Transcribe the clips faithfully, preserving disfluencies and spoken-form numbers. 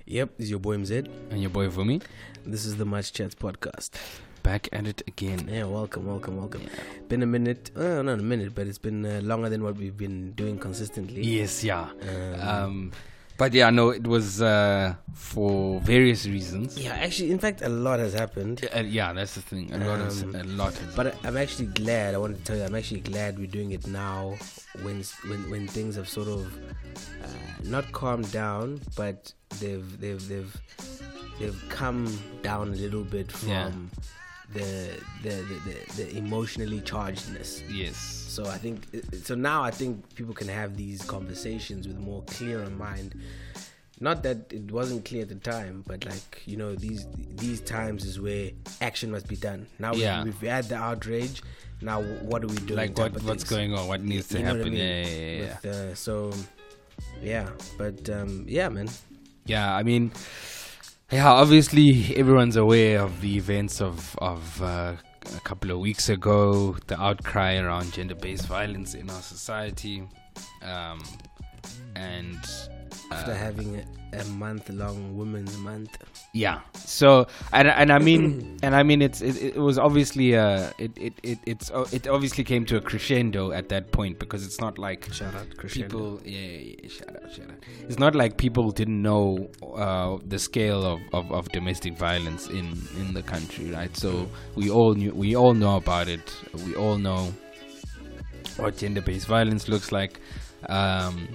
Yep, this is your boy M Z. And your boy Vumi. This is the Much Chats podcast. Back at it again. Yeah, welcome, welcome, welcome. Yeah. Been a minute, uh, not a minute, but it's been uh, longer than what we've been doing consistently. Yes, yeah. Um, Um, but yeah, no, it was uh, for various reasons. yeah, actually, in fact, a lot has happened. Uh, yeah, that's the thing. A lot, has, Um, a lot. Has, But I- I'm actually glad, I want to tell you, I'm actually glad we're doing it now when when, when things have sort of uh, not calmed down, but they've, they've, they've, they've come down a little bit from Yeah. the, the, the, the, the emotionally chargedness. yes. So I think so now I think people can have these conversations with a more clearer mind. Not that it wasn't clear at the time, but like, you know, these these times is where action must be done. Now Yeah. we've, we've had the outrage. Now what do we do? Like what, what's going on? What needs to You know happen? what I mean? Yeah, yeah, yeah. With, uh, so yeah, but um, yeah, man. Yeah, I mean, yeah, obviously everyone's aware of the events of, of uh, a couple of weeks ago, the outcry around gender-based violence in our society. Um, and uh, After having a, a month-long Women's Month. yeah, so and and I mean and I mean it's it, it was obviously uh it it it it's uh, it obviously came to a crescendo at that point, because it's not like Shout out, Crescendo. people yeah, yeah, yeah shout out shout out it's not like people didn't know uh the scale of, of, of domestic violence in in the country, right? So we all knew we all know about it. We all know what gender-based violence looks like. um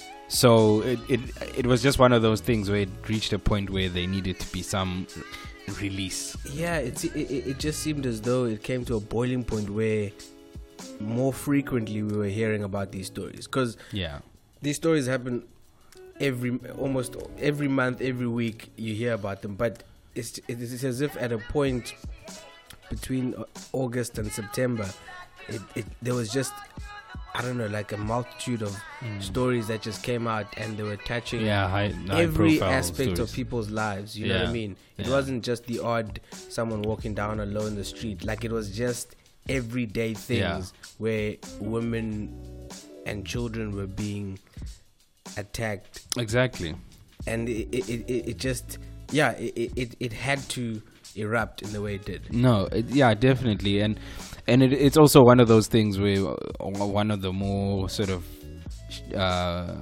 So it, it it was just one of those things where it reached a point where there needed to be some release. Yeah, it's, it, it it just seemed as though it came to a boiling point where more frequently we were hearing about these stories. Because Yeah. these stories happen every, almost every month, every week you hear about them. But it's, it's as if at a point between August and September, it, it there was just, I don't know, like a multitude of Mm. stories that just came out, and they were touching Yeah, high, high every profile aspect of stories. people's lives. You know what I Yeah. mean? It Yeah. wasn't just the odd someone walking down alone in the street. Like, it was just everyday things Yeah. where women and children were being attacked, Exactly. and it it, it, it just yeah it, it it had to erupt in the way it did. No, it, yeah, definitely, and and it, it's also one of those things where uh, one of the more sort of uh,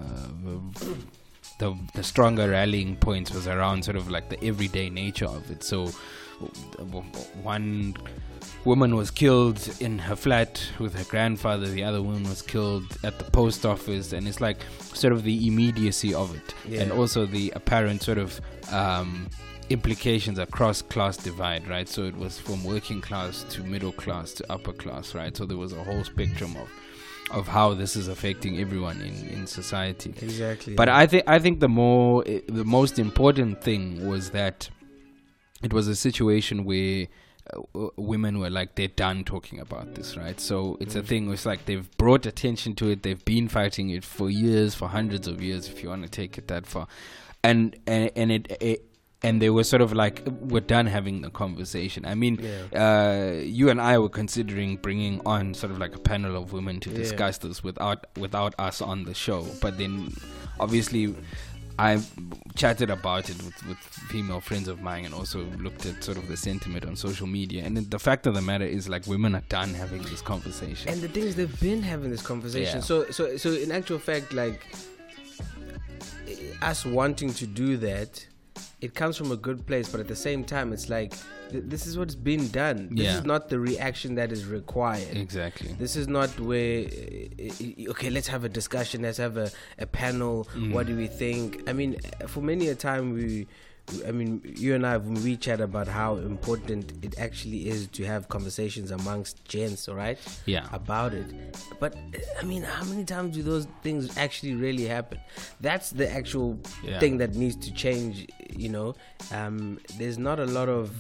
the the stronger rallying points was around sort of like the everyday nature of it. So one woman was killed in her flat with her grandfather, the other woman was killed at the post office, and it's like sort of the immediacy of it, Yeah. and also the apparent sort of um, implications across class divide, right? So it was from working class to middle class to upper class, right? So there was a whole spectrum of of how this is affecting everyone in, in society. Exactly. But I think I think the more the most important thing was that it was a situation where uh, women were like, they're done talking about this, right? So it's a thing. It's like they've brought attention to it. They've been fighting it for years, for hundreds of years, if you want to take it that far, and and and it. it And they were sort of like, we're done having the conversation. I mean, Yeah. uh, you and I were considering bringing on sort of like a panel of women to Yeah. discuss this without without us on the show. But then, obviously, I chatted about it with, with female friends of mine, and also looked at sort of the sentiment on social media. And the fact of the matter is, like, women are done having this conversation. And the thing is, they've been having this conversation. Yeah. So, so, so in actual fact, like, us wanting to do that, it comes from a good place, but at the same time, it's like, th- this is what's been done. This Yeah. is not the reaction that is required. Exactly. This is not where, uh, okay, let's have a discussion, let's have a, a panel, Mm. what do we think? I mean, for many a time, we, I mean, you and I, when we chat about how important it actually is to have conversations amongst gents, all right? Yeah. About it. But, I mean, how many times do those things actually really happen? That's the actual Yeah. thing that needs to change, you know? Um, there's not a lot of...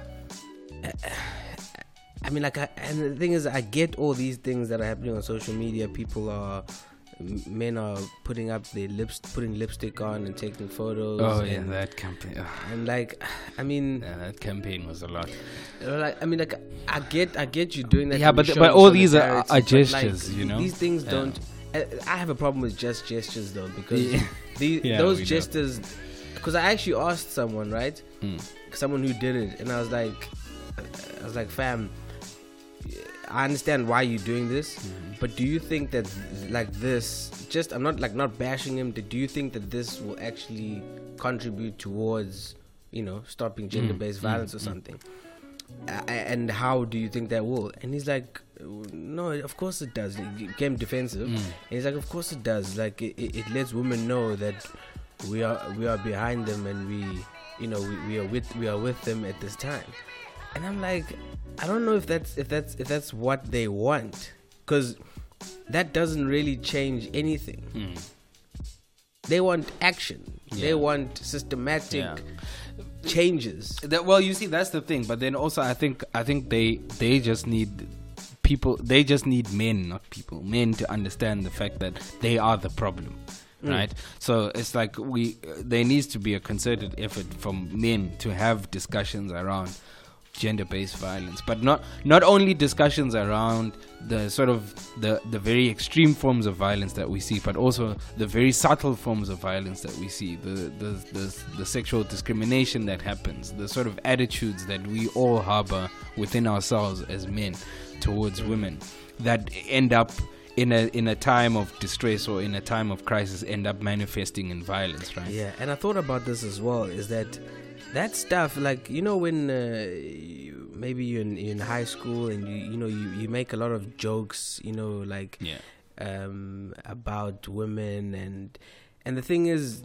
I mean, like, I, and the thing is, I get all these things that are happening on social media. People are, men are putting up their lips, putting lipstick on and taking photos. Oh, and, yeah, that campaign. ugh. and like, I mean, Yeah, that campaign was a lot. like, I mean, like, I get, I get you doing that. Yeah, to but- show but all these are- solidarity, are but, gestures, like, you know? These things Yeah. don't. I I have a problem with just gestures though, because Yeah. the, Yeah, those we do. gestures because I actually asked someone, right, Mm. someone who did it, and I was like, I was like, fam, I understand why you're doing this, Mm-hmm. but do you think that like this, just I'm not like not bashing him, but do you think that this will actually contribute towards, you know, stopping gender-based Mm, violence mm, or mm. something? A- and how do you think that will? And he's like, no, of course it does. He became defensive. Mm. And he's like, of course it does. Like it, it, it lets women know that we are we are behind them, and we, you know, we, we are with we are with them at this time. And I'm like, I don't know if that's if that's if that's what they want, because that doesn't really change anything. Mm. They want action. Yeah. They want systematic Yeah. changes. That, well, you see, that's the thing. But then also, I think I think they they just need people. They just need men, not people. Men to understand the fact that they are the problem, Mm. right? So it's like we. There needs to be a concerted effort from men to have discussions around gender-based violence, but not not only discussions around the sort of the the very extreme forms of violence that we see, but also the very subtle forms of violence that we see, the the the, the sexual discrimination that happens, the sort of attitudes that we all harbor within ourselves as men towards women, that end up in a in a time of distress or in a time of crisis end up manifesting in violence, right? Yeah, and I thought about this as well, is that that stuff, like, you know, when uh, you, maybe you're in, you're in high school and you you know you, you make a lot of jokes, you know, like Yeah. um, about women, and and the thing is,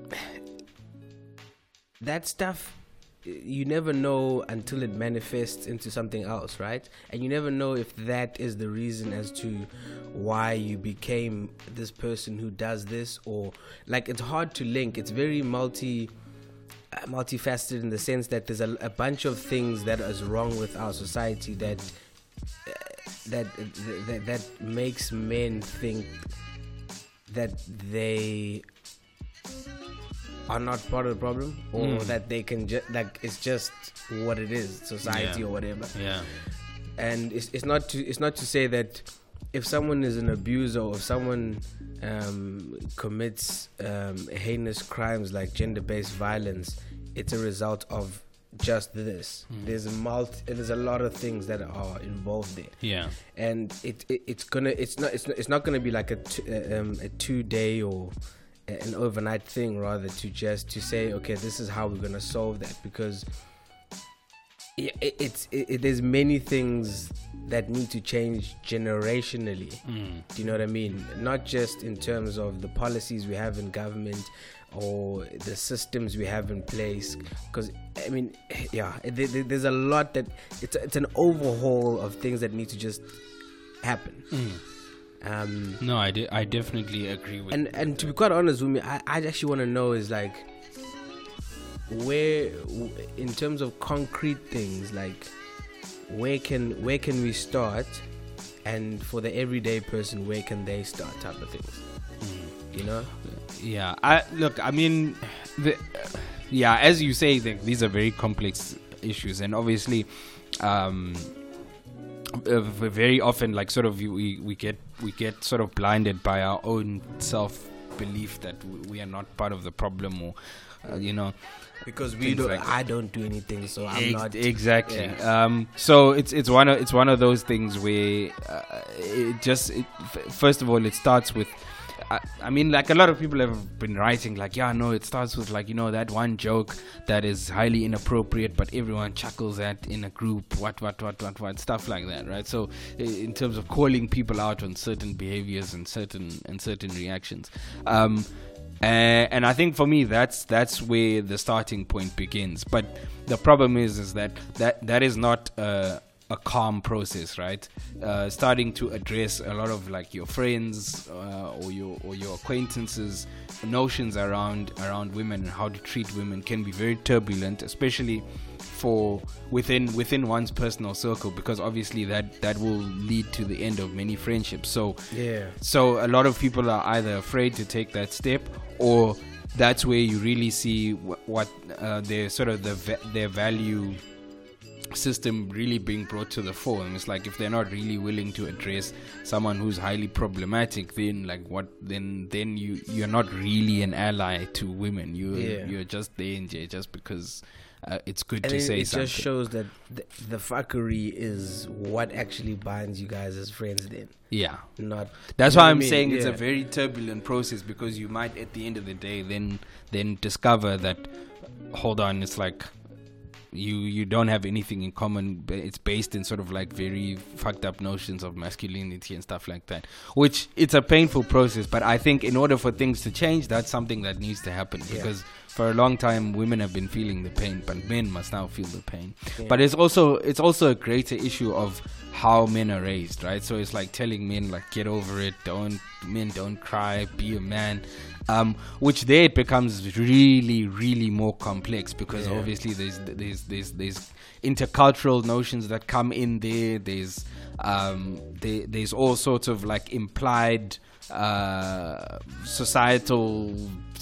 that stuff, you never know until it manifests into something else, right? And you never know if that is the reason as to why you became this person who does this, or like, it's hard to link. It's very multi uh, multifaceted in the sense that there's a, a bunch of things that is wrong with our society that uh, that, that that makes men think that they are not part of the problem, or Mm. that they can just, like, it's just what it is, society Yeah. or whatever. Yeah. And it's it's not to it's not to say that if someone is an abuser, or if someone um, commits um, heinous crimes like gender-based violence, it's a result of just this. Mm. There's a multi, there's a lot of things that are involved there, Yeah. and it, it it's gonna it's not it's not, it's not gonna be like a t- uh, um, a two day or an overnight thing, rather to just to say, okay, this is how we're gonna solve that, because it, it, it's it, it, there's many things that need to change generationally. Mm. Do you know what I mean? Not just in terms of the policies we have in government or the systems we have in place, because I mean, yeah, there, there- there's a lot that it's it's an overhaul of things that need to just happen. Mm. Um, No, I, de- I definitely agree with and and to be quite honest with me, I, I actually want to know is like, where w- in terms of concrete things, like where can where can we start, and for the everyday person, where can they start, type of things. Mm. You know? Yeah, I look. I mean, the, yeah, as you say, the, these are very complex issues, and obviously, um, uh, very often, like, sort of, we we get we get sort of blinded by our own self belief that we are not part of the problem, or uh, you know, Because we things don't, like- I don't do anything, so I'm Ex- not exactly. yeah. Um, so it's it's one of it's one of those things where uh, it just it, f- first of all, it starts with. I, I mean, like, a lot of people have been writing, like, yeah, no, it starts with, like, you know, that one joke that is highly inappropriate, but everyone chuckles at in a group, what, what, what, what, what, stuff like that, right? So, i- in terms of calling people out on certain behaviors and certain and certain reactions, um, uh, and I think for me, that's that's where the starting point begins. But the problem is, is that that that is not uh, a calm process, right? Uh, starting to address a lot of, like, your friends uh, or your or your acquaintances notions around around women and how to treat women can be very turbulent, especially for within within one's personal circle, because obviously that that will lead to the end of many friendships. So Yeah. so a lot of people are either afraid to take that step, or that's where you really see wh- what uh, their sort of the va- their value system really being brought to the fore. And it's like, if they're not really willing to address someone who's highly problematic, then like what then then you you're not really an ally to women. You Yeah. you're just there in jail just because uh, it's good And to it, say it something. just shows that the, the fuckery is what actually binds you guys as friends. Then Yeah. not. That's you know why what I'm I mean? saying it's a Yeah. very turbulent process, because you might at the end of the day then then discover that, hold on, it's like you you don't have anything in common. But it's based in sort of like very fucked up notions of masculinity and stuff like that, which it's a painful process. But I think in order for things to change, that's something that needs to happen, Yeah. because for a long time women have been feeling the pain, but men must now feel the pain. Yeah. But it's also it's also a greater issue of how men are raised, right? So it's like telling men like, get over it, don't men don't cry, be a man. Um, which there it becomes really, really more complex, because Yeah. obviously there's there's there's there's intercultural notions that come in there. There's um, there, there's all sorts of like implied uh, societal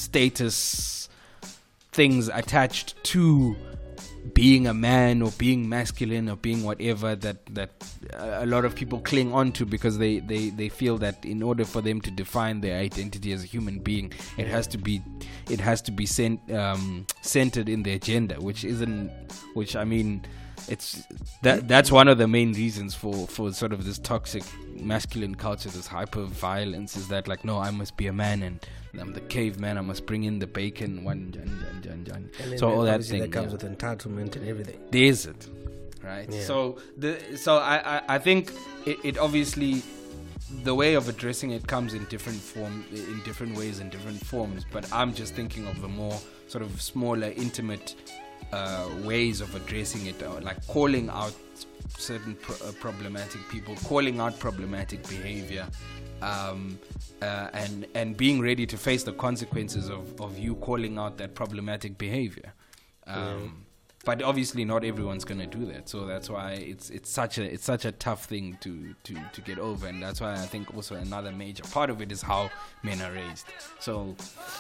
status things attached to being a man or being masculine or being whatever, that that a lot of people cling on to, because they, they, they feel that in order for them to define their identity as a human being, it has to be it has to be cent, um, centered in their gender, which isn't which I mean it's that that's one of the main reasons for, for sort of this toxic masculine culture, this hyper violence, is that like, no, I must be a man and I'm the caveman, I must bring in the bacon, one jan, jan, jan, jan. And then So all that obviously thing that comes yeah. with entitlement and everything. There's it, right? Yeah. So the so I I, I think it, it obviously, the way of addressing it comes in different form in different ways and different forms. But I'm just thinking of the more sort of smaller, intimate uh, ways of addressing it, uh, like calling out certain pro- uh, problematic people, calling out problematic behavior. Um, uh, and and being ready to face the consequences of, of you calling out that problematic behavior. Um, but obviously not everyone's gonna do that, so that's why it's it's such a it's such a tough thing to, to, to get over. And that's why I think also another major part of it is how men are raised. So,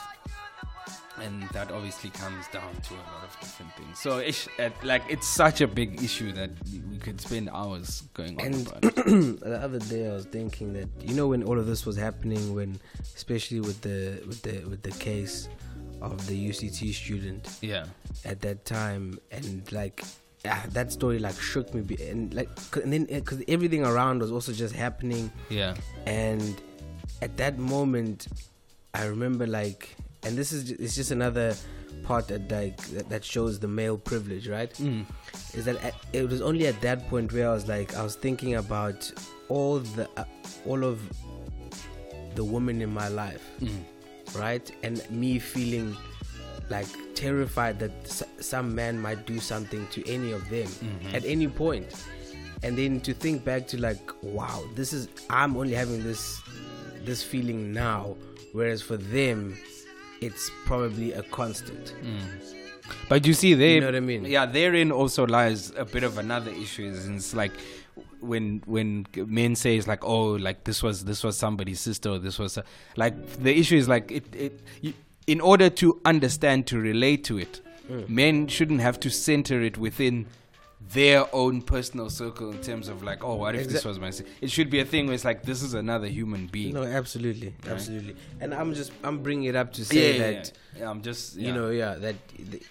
and that obviously comes down to a lot of different things. So it's uh, like it's such a big issue that we could spend hours going on And about it. the other day I was thinking that, you know, when all of this was happening, when especially with the with the with the case of the U C T student Yeah. at that time, and like ah, that story like shook me, be- and like 'cause- and then because everything around was also just happening, Yeah. and at that moment I remember like, and this is ju- it's just another part that like that, that shows the male privilege, right? Mm. Is that at, it was only at that point where I was like, I was thinking about all the uh, all of the women in my life, Mm. right? And me feeling like terrified that s- some man might do something to any of them Mhm. at any point. And then to think back to like, wow, this is, I'm only having this this feeling now, whereas for them it's probably a constant. Mm. But you see, they, You know what I mean? Yeah, therein also lies a bit of another issue. Is it's like when when men say it's like, oh, like this was this was somebody's sister, or this was a, like the issue is like it. it you, in order to understand, to relate to it, Mm. men shouldn't have to center it within their own personal circle in terms of like, oh, what if this Exact- was my sister? It should be a thing where it's like, this is another human being. No, absolutely, Right. absolutely. And I'm just I'm bringing it up to yeah, say yeah, that yeah. Yeah, I'm just you yeah. know, yeah, that th-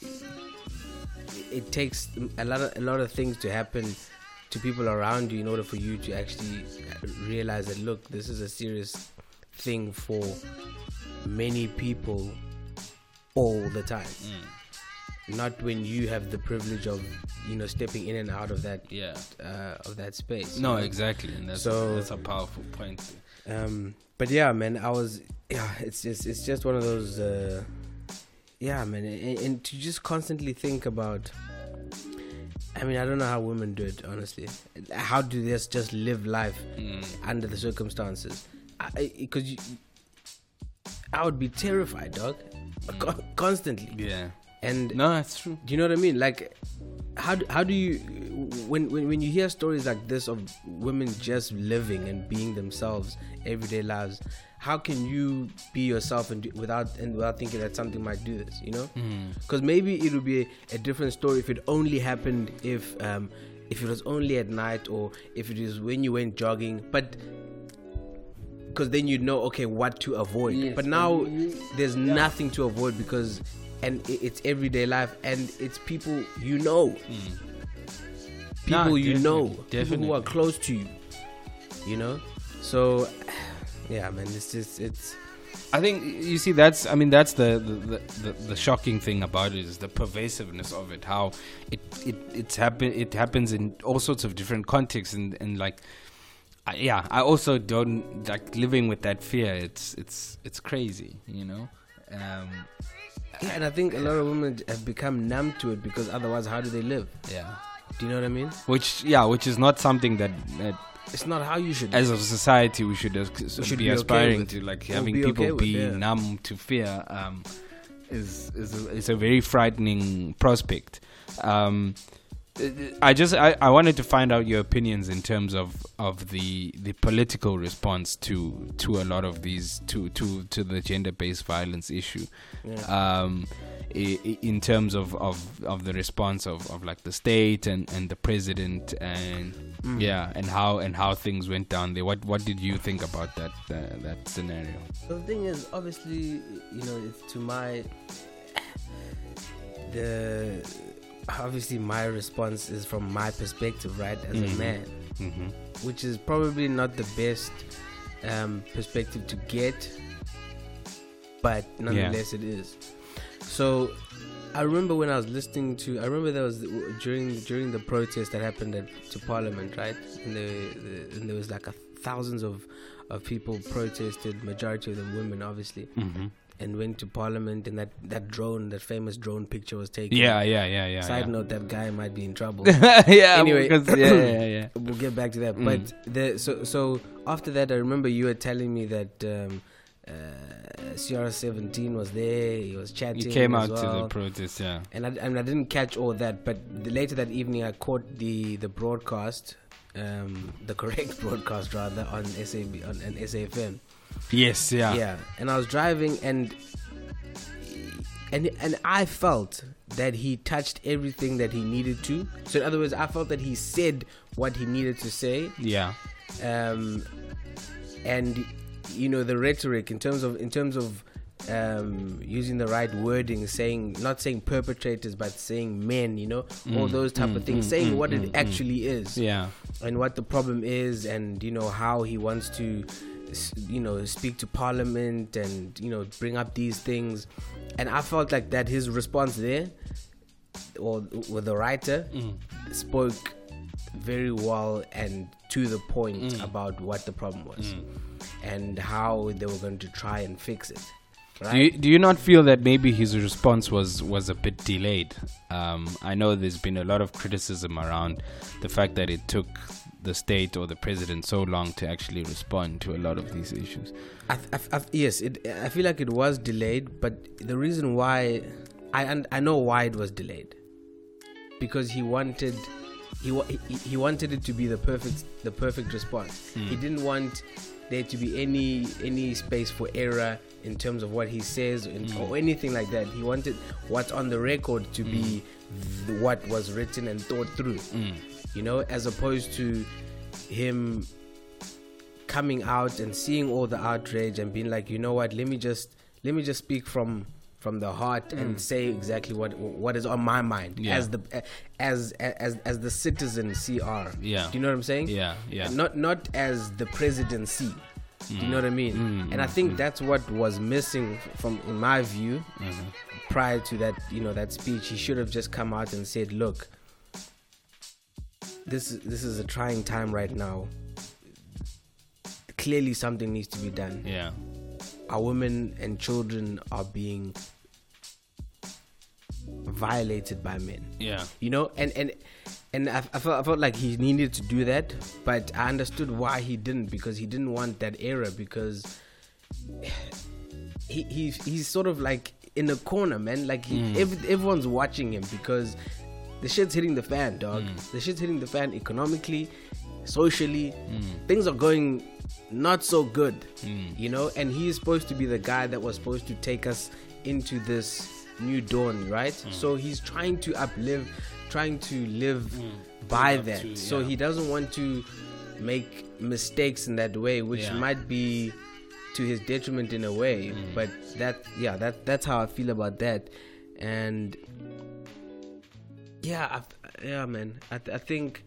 it takes a lot of a lot of things to happen to people around you in order for you to actually realize that, look, this is a serious thing for many people all the time. Mm. Not when you have the privilege of, you know, stepping in and out of that Yeah. uh, of that space. No, you know? exactly, and that's So- that's a powerful point. Um, but yeah, man, I was, yeah, it's just, it's just one of those, uh, yeah, man, and, and to just constantly think about, I mean, I don't know how women do it, honestly. How do they just live life Mm. under the circumstances? Because you, I would be terrified, dog, Con- constantly. Yeah. And No, that's true. do you know what I mean? Like, how do, how do you, when, when when you hear stories like this of women just living and being themselves, everyday lives, how can you be yourself and do, without and without thinking that something might do this, you know? Mm. Because maybe it would be a, a different story if it only happened if um, if it was only at night, or if it is when you went jogging. But because then you'd know, okay, what to avoid. Yes, but now you, there's yeah. nothing to avoid, because and it, it's everyday life, and it's people you know, Mm. people Nah, you definitely, know, people who definitely. are close to you, you know. So yeah, man, it's just it's. I think you see that's I mean that's the the, the, the, the shocking thing about it is the pervasiveness of it, how it it it's happen it happens in all sorts of different contexts, and, and like I, yeah I also don't like living with that fear. It's it's it's crazy, you know. Um, Yeah, and I think a lot of women have become numb to it, because otherwise, how do they live? yeah, Do you know what I mean? which yeah which is not something that, that It's not how you should. as a society we should, as- should be, be okay aspiring with. to, like We'll having be people okay with, be yeah. numb to fear um, is is a, is a very frightening prospect. Um, I just I, I wanted to find out your opinions in terms of, of the the political response to to a lot of these to to, to the gender based violence issue. Yeah. Um, i- i- in terms of, of, of the response of, of like the state and, and the president and Mm. yeah and how and how things went down there. What what did you think about that uh, that scenario? So the thing is, obviously, you know, it's to my the obviously my response is from my perspective, right, as Mhm. a man, Mm-hmm. which is probably not the best um, perspective to get, but nonetheless it is. So I remember when I was listening to, I remember there was during during the protest that happened at, to Parliament, right? And, the, the, and there was like a thousands of, of people protested, majority of them women, obviously, Mm-hmm. and went to Parliament. And that, that drone, that famous drone picture was taken. Yeah, yeah, yeah, yeah. Side yeah. note: that guy might be in trouble. yeah. Anyway. because, yeah, yeah, yeah. We'll get back to that. Mm. But the so so after that, I remember you were telling me that um, uh, C R seventeen was there. He was chatting. You came as out well. to the protest, yeah. And I, and I didn't catch all that. But the, later that evening, I caught the the broadcast, um, the correct broadcast rather, on S A B on, on S A F M. Yes, yeah. Yeah. And I was driving, and and and I felt that he touched everything that he needed to. So in other words, I felt that he said what he needed to say. Yeah. Um, and you know, the rhetoric in terms of in terms of um, using the right wording, saying not saying perpetrators but saying men, you know, all Mm, those type mm, of things, mm, saying mm, what mm, it mm. actually is, Yeah. and what the problem is, and you know how he wants to s- you know speak to Parliament and you know bring up these things. And I felt like that his response there, or with the writer, Mm. spoke very well and to the point Mm. about what the problem was Mm. and how they were going to try and fix it. Right? Do you, do you not feel that maybe his response was, was a bit delayed? Um, I know there's been a lot of criticism around the fact that it took the state or the president so long to actually respond to a lot of these issues. I, I, I, yes, it, I feel like it was delayed, but the reason why I and I know why it was delayed, because he wanted he wa- he, he wanted it to be the perfect the perfect response. Mm. He didn't want there to be any any space for error in terms of what he says and, Mm. or anything like that. He wanted what's on the record to be th- what was written and thought through. Mm. You know, as opposed to him coming out and seeing all the outrage and being like, you know what, let me just let me just speak from from the heart and say exactly what what is on my mind Yeah. as the as as as the citizen C R. Yeah. Do you know what I'm saying? Yeah, yeah. Not not as the presidency. Do you know what I mean? Mm, and I mm, think that's what was missing from, in my view, Mhm. prior to that, you know, that speech. He should have just come out and said, look, this is this is a trying time right now. Clearly something needs to be done. Yeah. Our women and children are being violated by men. Yeah. You know, and and and I, I felt I felt like he needed to do that, but I understood why he didn't, because he didn't want that error, because he he he's sort of like in a corner, man. Like he, Mm. ev- everyone's watching him because the shit's hitting the fan, dog. Mm. The shit's hitting the fan economically, socially. Mm. Things are going not so good, Mm. you know. And he is supposed to be the guy that was supposed to take us into this new dawn, right? Mm. So he's trying to uplive, trying to live Mm. by Live up that. to, So yeah. he doesn't want to make mistakes in that way, which Yeah. might be to his detriment in a way. Mm. But that, yeah, that that's how I feel about that. And yeah, I, yeah, man, I, I think,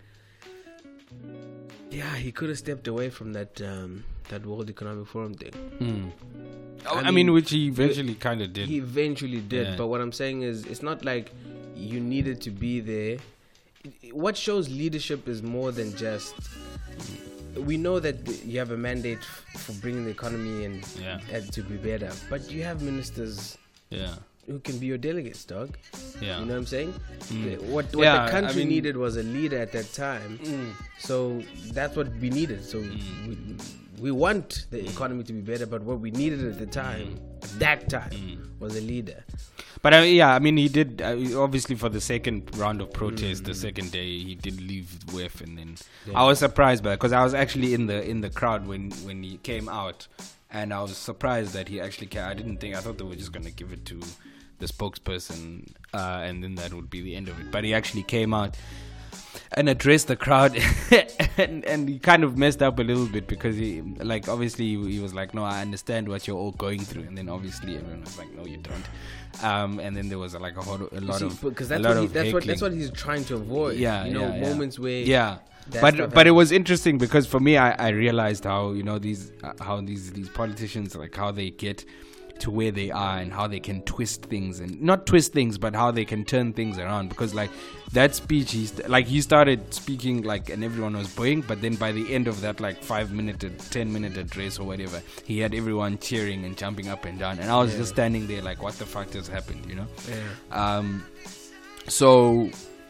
yeah, he could have stepped away from that um, that World Economic Forum thing. Mm. Oh, I I, mean, mean, which he eventually kind of did. He eventually did, Yeah. but what I'm saying is, it's not like you needed to be there. What shows leadership is more than just. We know that you have a mandate f- for bringing the economy and, Yeah. and to be better, but you have ministers Yeah. who can be your delegates, dog. Yeah. You know what I'm saying? Mm. The- What what Yeah, the country I mean- needed was a leader at that time. Mm. So that's what we needed. So Mm. we, we want the economy to be better, but what we needed at the time, at that time, Mm. was a leader. But uh, yeah, I mean, he did uh, obviously for the second round of protest, the second day he did leave W E F, and then Yeah. I was surprised by because I was actually in the in the crowd when when he came out, and I was surprised that he actually came. I didn't think I thought they were just gonna give it to the spokesperson, uh, and then that would be the end of it. But he actually came out and addressed the crowd, and and he kind of messed up a little bit because he like obviously he was like, no, I understand what you're all going through, and then obviously everyone was like, no, you don't. Um, and then there was like a, whole, a lot See, of because a that's lot what he, of that's what heckling. that's what he's trying to avoid. Yeah, you know, yeah, yeah. moments where yeah. that But stuff but it happens. was interesting because for me, I, I realized how you know these uh, how these these politicians, like how they get to where they are and how they can twist things, and not twist things, but how they can turn things around. Because like that speech, he's like he started speaking like, and everyone was booing, but then by the end of that like five minute, ten minute address or whatever, he had everyone cheering and jumping up and down, and I was Yeah. just standing there like, what the fuck just happened, you know? Yeah. Um, so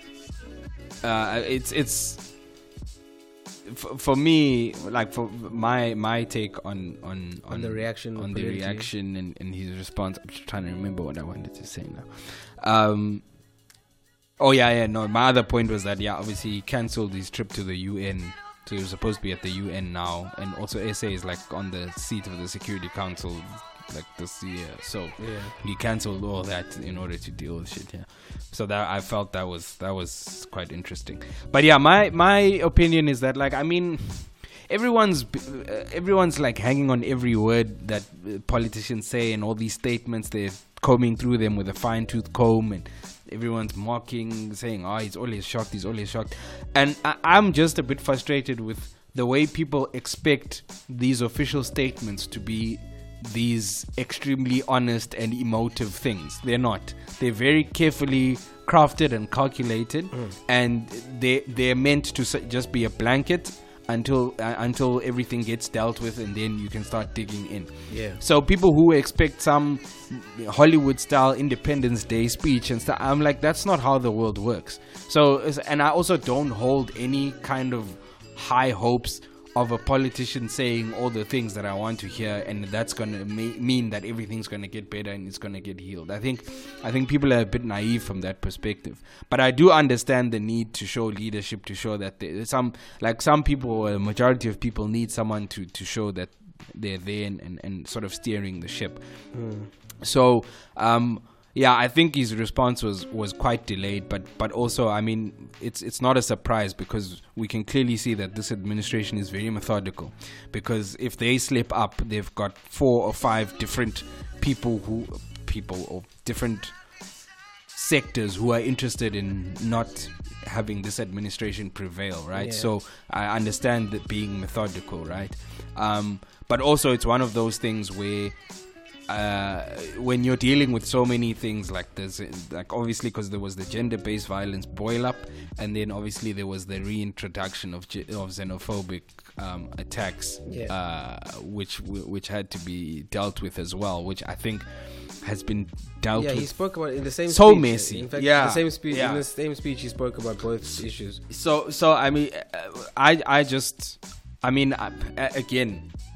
uh, it's it's f- for me, like for my my take on on On the reaction on the politically. reaction and, and his response. I'm just trying to remember what I wanted to say now. Um, oh yeah, yeah. No, my other point was that yeah, obviously he cancelled his trip to the U N. So he was supposed to be at the U N now, and also S A is like on the seat of the Security Council, like this year. So Yeah. he cancelled all that in order to deal with shit. Yeah, so that I felt that was that was quite interesting. But yeah, my my opinion is that like I mean, everyone's uh, everyone's like hanging on every word that uh, politicians say, and all these statements they're combing through them with a fine tooth comb, and everyone's mocking, saying, "Oh, he's always shocked. He's always shocked," and I, I'm just a bit frustrated with the way people expect these official statements to be these extremely honest and emotive things. They're not. They're very carefully crafted and calculated, Mm. and they they're meant to s- just be a blanket until uh, until everything gets dealt with, and then you can start digging in. Yeah. So people who expect some Hollywood style Independence Day speech and stuff, I'm like, that's not how the world works. So, and I also don't hold any kind of high hopes of a politician saying all the things that I want to hear, and that's gonna ma- mean that everything's gonna get better and it's gonna get healed. I think, I think people are a bit naive from that perspective. But I do understand the need to show leadership, to show that there, some, like some people, or a majority of people, need someone to to show that they're there and, and, and sort of steering the ship. Mm. So, um, yeah, I think his response was, was quite delayed, but but also, I mean, it's it's not a surprise because we can clearly see that this administration is very methodical. Because if they slip up, they've got four or five different people who people or different sectors who are interested in not having this administration prevail, right? Yeah. So I understand that being methodical, right? Um, but also, it's one of those things where uh, when you're dealing with so many things like this, like obviously because there was the gender-based violence boil up, and then obviously there was the reintroduction of ge- of xenophobic um, attacks, Yeah. uh, which which had to be dealt with as well, which I think has been dealt Yeah, with. he spoke about in the same So speech. messy. In fact, Yeah, the same speech. yeah. In the same speech, he spoke about both issues. So, so I mean, uh, I, I just, I mean, I, again,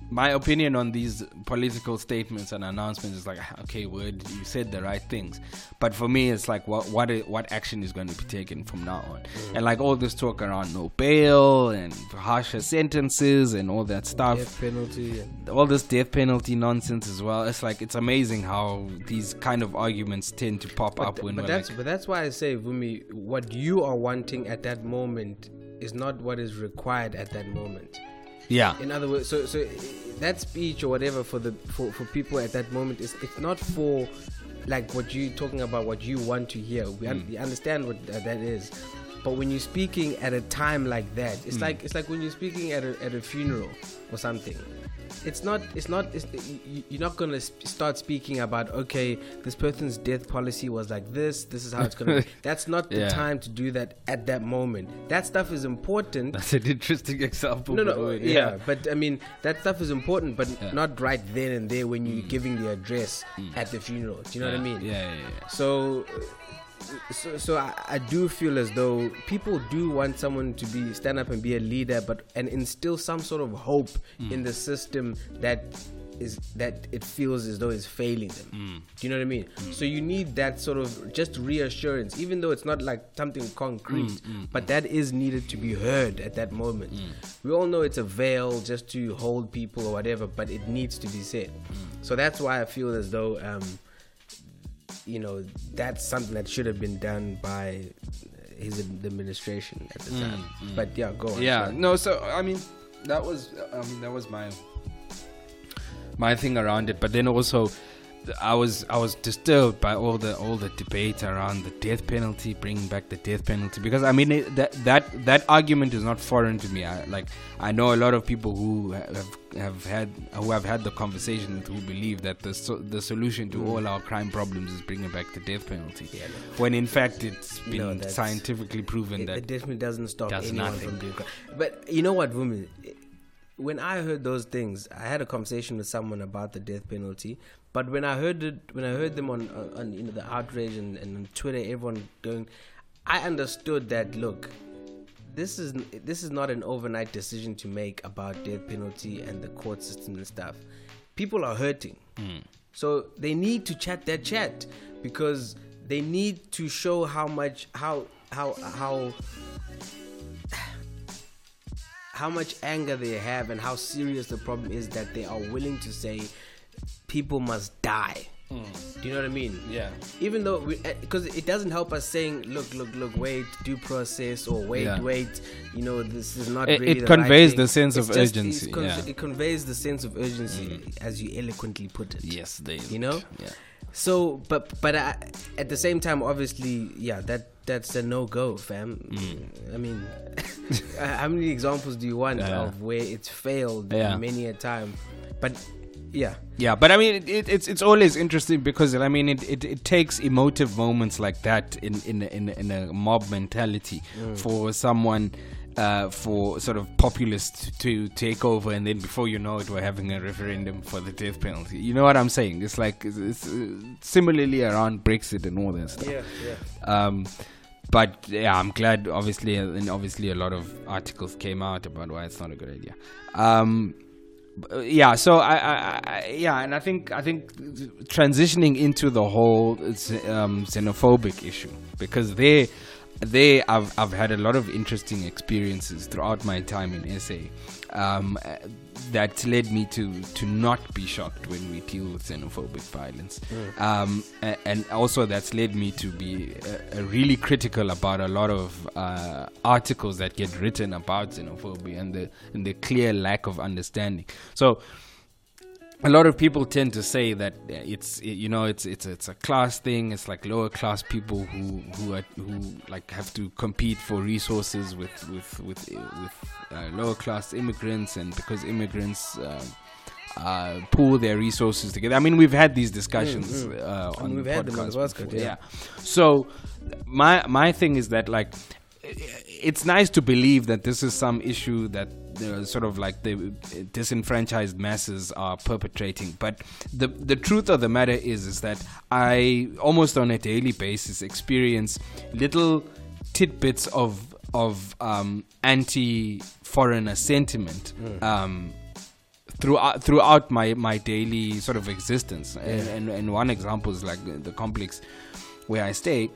my opinion on these political statements and announcements is like, okay, word, you said the right things, but for me it's like, what what i- what action is going to be taken from now on? Mm. And like all this talk around no bail and harsher sentences and all that stuff, Death penalty. And all this death penalty nonsense as well. It's like, it's amazing how these kind of arguments tend to pop but, up when but we're that's like, but that's why I say, Vumi, what you are wanting at that moment is not what is required at that moment. yeah, In other words, so so that speech or whatever for the for, for people at that moment is, it's not for like what you talking about, what you want to hear. We, un- Mm. we understand what uh, that is, but when you're speaking at a time like that, it's Mm. like it's like when you're speaking at a at a funeral or something. It's not. It's not. It's, you- you're not gonna sp- start speaking about, okay, this person's death policy was like this. This is how it's gonna be. That's not the Yeah. time to do that at that moment. That stuff is important. that's an interesting example. No, by the no, way. yeah. but I mean, that stuff is important, but Yeah. not right then and there when you're giving the address at the funeral. Do you know yeah, what I mean? Yeah, yeah, yeah. So, uh, so, so I, I do feel as though people do want someone to be stand up and be a leader, but and instill some sort of hope in the system that is that it feels as though it's failing them. Do you know what I mean? So you need that sort of just reassurance, even though it's not like something concrete, but that is needed to be heard at that moment. We all know it's a veil just to hold people or whatever, but it needs to be said. So that's why I feel as though um, you know, that's something that should have been done by his administration at the time. But yeah, go on. Yeah, sorry. no, so I mean, that was I mean that was my my thing around it. But then also, I was I was disturbed by all the all the debate around the death penalty, bringing back the death penalty, because I mean it, that that that argument is not foreign to me. I like I know a lot of people who have have had who have had the conversation with, who believe that the so, the solution to all our crime problems is bringing back the death penalty, Yeah, no. when in fact it's been No, that's- scientifically proven It, that it definitely doesn't stop does anyone nothing. from doing crime. But you know what, women? When I heard those things, I had a conversation with someone about the death penalty. But when I heard it, when I heard them on, on, on you know, the outrage and, and on Twitter, everyone going, I understood that. Look, this is this is not an overnight decision to make about death penalty and the court system and stuff. People are hurting, so they need to chat their chat, because they need to show how much how how how. how much anger they have and how serious the problem is, that they are willing to say people must die. Do you know what I mean? Yeah. Even though, because it doesn't help us saying, look, look, look, wait, due process, or wait, Yeah. wait, you know, this is not It- really it the conveys right thing. the sense It's of just- urgency, it's con- yeah. It conveys the sense of urgency, as you eloquently put it. Yes, they. You know? Yeah. So, but but I, at the same time, obviously, yeah, that that's a no go, fam. I mean, how many examples do you want Yeah. of where it's failed Yeah. many a time? But yeah, Yeah, but I mean, it, it, it's it's always interesting, because I mean, it, it, it takes emotive moments like that in in a- in, a- in a mob mentality for someone. Uh, for sort of populists to take over, and then before you know it, we're having a referendum for the death penalty. You know what I'm saying? It's like it's, it's uh, similarly around Brexit and all that stuff. yeah, yeah. Um, but yeah, I'm glad. Obviously, uh, and obviously, a lot of articles came out about why it's not a good idea. Um, b- uh, yeah, so I, I, I, yeah, and I think I think transitioning into the whole um, xenophobic issue, because they. They, I've, I've had a lot of interesting experiences throughout my time in S A um, uh, that led me to, to not be shocked when we deal with xenophobic violence. Um, a- and also that's led me to be uh, uh, really critical about a lot of uh, articles that get written about xenophobia and the, and the clear lack of understanding. So, a lot of people tend to say that uh, it's it, you know it's it's it's a class thing. It's like lower class people who who are, who like have to compete for resources with with with uh, with uh, lower class immigrants, and because immigrants uh, uh, pool their resources together. I mean, we've had these discussions Mm, mm. uh, And on we've the had them on podcast the podcast, before. yeah. So my my thing is that, like, it's nice to believe that this is some issue that uh, sort of like the disenfranchised masses are perpetrating, but the the truth of the matter is is that I almost on a daily basis experience little tidbits of of um, anti-foreigner sentiment um, throughout throughout my, my daily sort of existence. Yeah. And, and and one example is like the, the complex where I stay.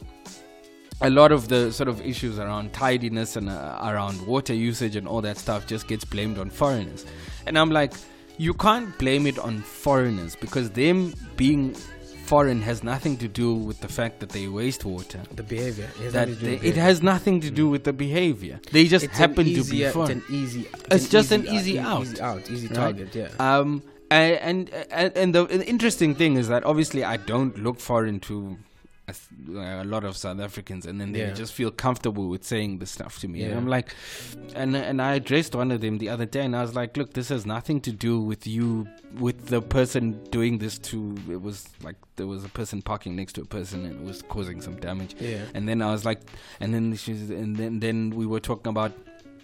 A lot of the sort of issues around tidiness and uh, around water usage and all that stuff just gets blamed on foreigners. And I'm like, you can't blame it on foreigners, because them being foreign has nothing to do with the fact that they waste water. The behavior. It has, That nothing to do they, with it behavior. has nothing to do with the behavior. They just It's happen an to be easier- foreign. It's an easy. It's just an uh, easy e- out. Easy out. Easy Right? target. Yeah. Um, and and and the, the interesting thing is that obviously I don't look foreign to a, th- a lot of South Africans, and then they Yeah. just feel comfortable with saying this stuff to me. And Yeah. I'm like, and and I addressed one of them the other day, and I was like, look, this has nothing to do with you, with the person doing this to. It was like there was a person parking next to a person, and it was causing some damage. Yeah. And then I was like, and then she's, and then then we were talking about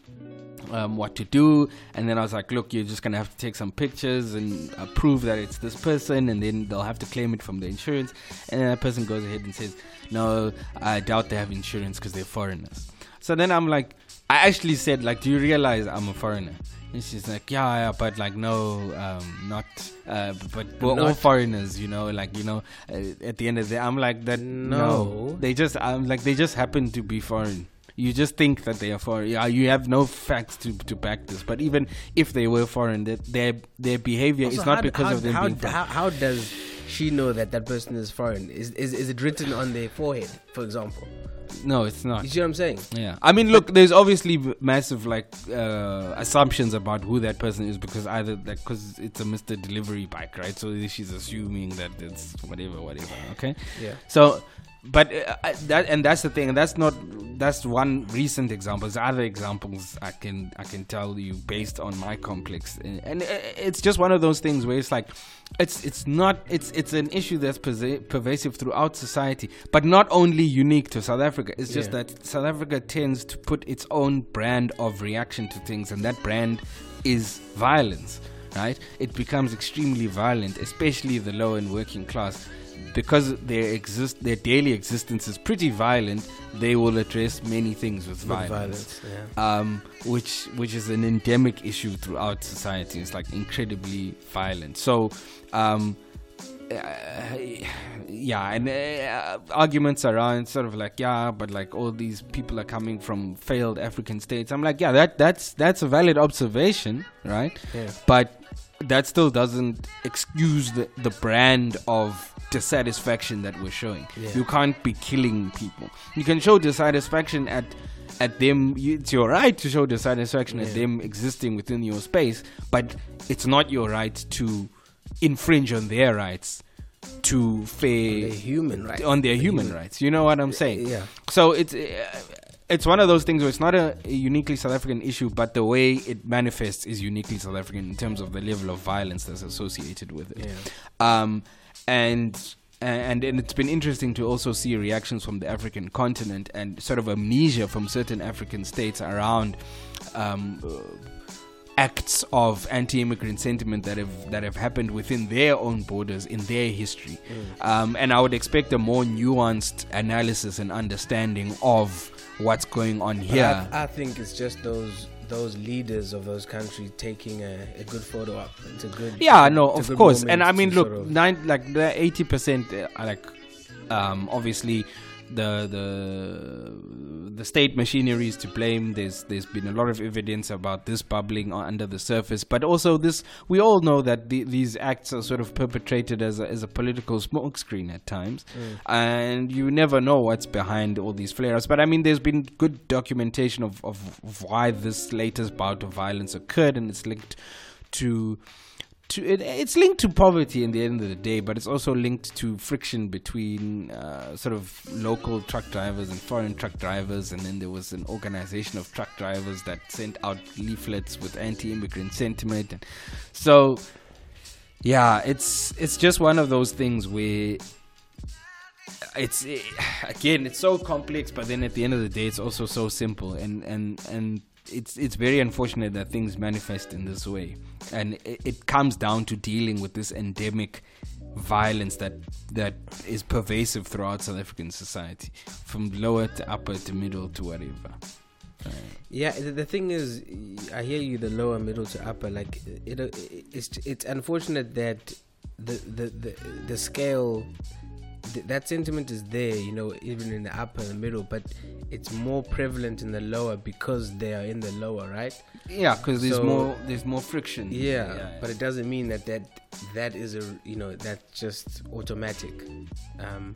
um, what to do, and then I was like, look, you're just gonna have to take some pictures and uh, prove that it's this person, and then they'll have to claim it from the insurance. And then that person goes ahead and says, no, I doubt they have insurance because they're foreigners. So then I'm like, I actually said, like, do you realize I'm a foreigner? And she's like, yeah, yeah, but like, no, um, not, uh, but we're all Not- foreigners, you know, like, you know, uh, at the end of the day, I'm like, that, no, No. they just, I'm like, they just happen to be foreign. You just think that they are foreign. Yeah, you have no facts to, to back this. But even if they were foreign, that their their behavior Also, is not how- because how, of them how, being foreign. how, how does she know that that person is foreign? Is, is is it written on their forehead, for example? No, it's not. You see what I'm saying? Yeah, I mean, look, there's obviously v- massive like uh, assumptions about who that person is, because either like because it's a Mister Delivery bike, right? So she's assuming that it's whatever, whatever. Okay. Yeah. So, but uh, uh, that and that's the thing, and that's not that's one recent example. There's other examples I can I can tell you based on my complex, and, and uh, it's just one of those things where it's like, it's it's not it's it's an issue that's persa- pervasive throughout society, but not only unique to South Africa. It's just Yeah. that South Africa tends to put its own brand of reaction to things, and that brand is violence. Right? It becomes extremely violent, especially the low and working class. Because their exist, their daily existence is pretty violent, they will address many things with, With violence, violence, yeah. um, which which is an endemic issue throughout society. It's like incredibly violent. So, um, uh, yeah, and uh, arguments around sort of like, yeah, but like all these people are coming from failed African states. I'm like, yeah, that that's that's a valid observation, right? Yeah. But that still doesn't excuse the, the brand of dissatisfaction that we're showing. Yeah. You can't be killing people. You can show dissatisfaction at at them. It's your right to show dissatisfaction at Yeah. them existing within your space, but it's not your right to infringe on their rights to fair They're human rights. on their They're human, human. rights. You know what I'm saying? Yeah. So it's uh, it's one of those things where it's not a, a uniquely South African issue, but the way it manifests is uniquely South African in terms of the level of violence that's associated with it. Yeah. Um, and and and it's been interesting to also see reactions from the African continent and sort of amnesia from certain African states around um, uh, acts of anti-immigrant sentiment that have that have happened within their own borders in their history. Um, and I would expect a more nuanced analysis and understanding of what's going on But here. I, I think it's just those those leaders of those countries taking a, a good photo up. It's a good. Yeah, no, it's a of good course. moment And I mean, to look, sort of- nine like the eighty percent, uh, like um, obviously the the the state machinery is to blame. There's there's been a lot of evidence about this bubbling o- under the surface, but also this we all know that the, these acts are sort of perpetrated as a, as a political smokescreen at times, and you never know what's behind all these flare-ups. But I mean, there's been good documentation of, of, of why this latest bout of violence occurred, and it's linked to. To, it, it's linked to poverty in the end of the day, but it's also linked to friction between uh, sort of local truck drivers and foreign truck drivers. And then there was an organization of truck drivers that sent out leaflets with anti-immigrant sentiment. And so, yeah, it's it's just one of those things where it's eh, again it's so complex, but then at the end of the day, it's also so simple. And and and. It's it's very unfortunate that things manifest in this way, and it, it comes down to dealing with this endemic violence that that is pervasive throughout South African society, from lower to upper to middle to whatever. Yeah, the, the thing is, I hear you. The lower, middle to upper, like it, it it's it's unfortunate that the the the, the scale, th- that sentiment is there. You know, even in the upper and the middle, but it's more prevalent in the lower because they are in the lower, right? Yeah, because there's So- more there's more friction. Yeah, yeah. but it doesn't mean that that that is a you know that's just automatic. Um,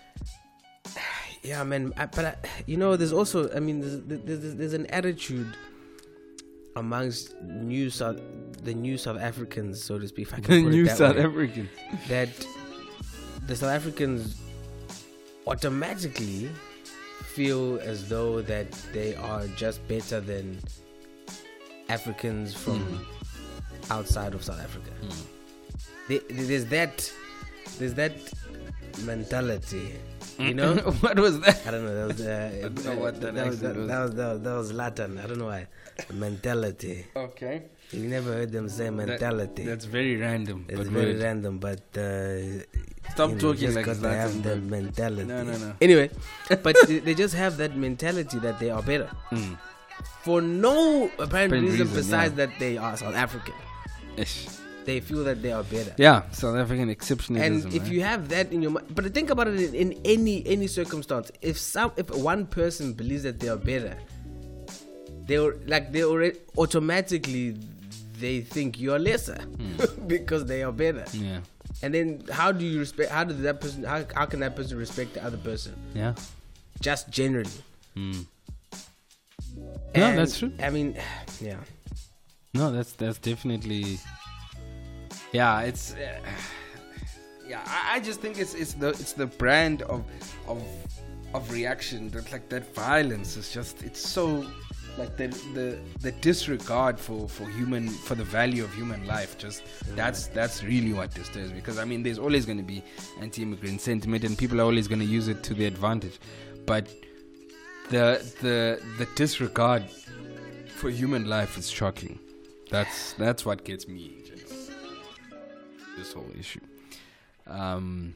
yeah, man. I, but I, you know, there's also I mean, there's, there's there's an attitude amongst new South the new South Africans, so to speak, if I can The put new it that South way, Africans. that the South Africans automatically feel as though that they are just better than Africans from Mm. outside of South Africa. Mm. There- there's that there's that mentality, you know. What was that? I don't know. That was, uh, I don't know what that that was, accent that, was. that was that was that was Latin. I don't know why. Mentality. Okay. You never heard them say mentality. That's very random. it's but very good. random, but uh, Stop you know, talking just like got it's to have Latin, the bro. mentality. No, no, no. Anyway, but they, they just have that mentality that they are better Mm. for no apparent Apparent reason, reason, besides yeah. that they are South African. Ish. They feel that they are better. Yeah, South African exceptionalism. And if right? you have that in your mind, but think about it in, in any any circumstance. If some, if one person believes that they are better, they are like they already automatically they think you are lesser because they are better. yeah, And then how do you respect? How does that person? How, how can that person respect the other person? yeah, Just generally. mm. No, And, that's true. I mean, yeah. No, that's that's definitely. Yeah, it's. Uh, yeah, I, I just think it's it's the it's the brand of of of reaction that like that violence is just it's so like the the the disregard for for human for the value of human life just that's that's really what disturbs me, because I mean there's always going to be anti-immigrant sentiment and people are always going to use it to their advantage, but the the the disregard for human life is shocking. That's that's what gets me in general. This whole issue. Um,